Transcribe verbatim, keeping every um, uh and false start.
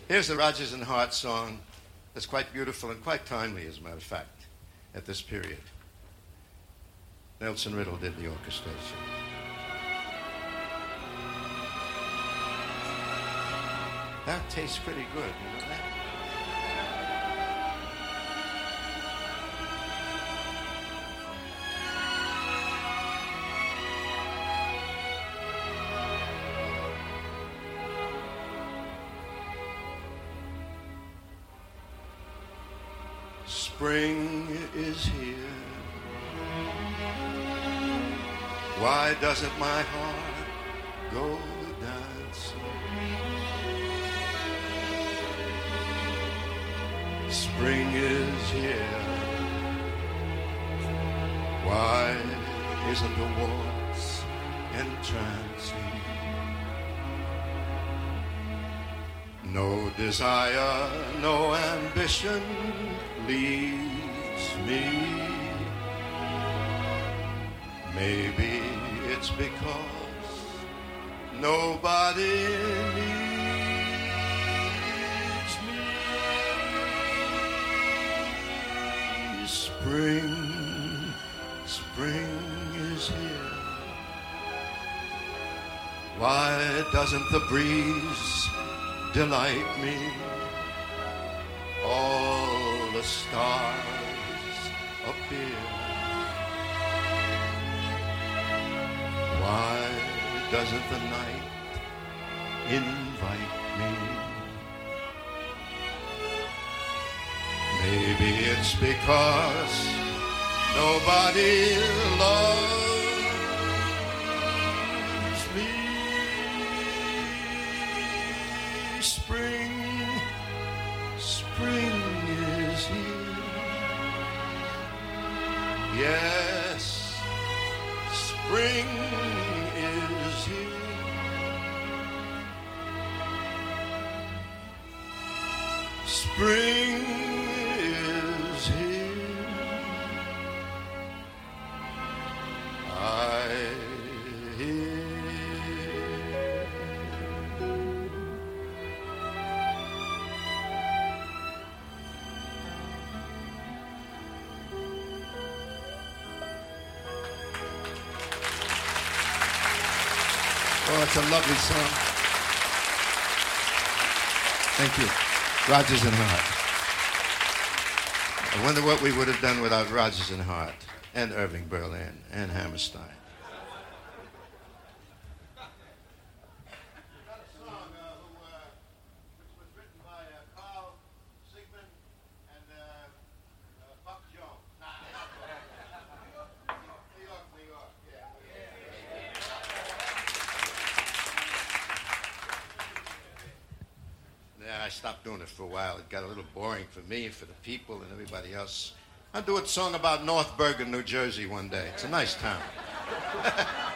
Here's the Rodgers and Hart song that's quite beautiful and quite timely, as a matter of fact, at this period. Nelson Riddle did the orchestration. That tastes pretty good, you know that? Spring is here. Why doesn't my heart go dancing? Spring is here. Why isn't the waltz entrancing? No desire, no ambition leads me. Maybe it's because nobody needs me. Spring, spring is here. Why doesn't the breeze delight me? All the stars appear. Why doesn't the night invite me? Maybe it's because nobody loves me. Spring, spring is here. Yes, spring is here. Spring is here. I hear. Oh, it's a lovely song. Thank you. Rodgers and Hart. I wonder what we would have done without Rodgers and Hart and Irving Berlin and Hammerstein. I stopped doing it for a while. It got a little boring for me and for the people and everybody else. I'll do a song about North Bergen, New Jersey one day. It's a nice town.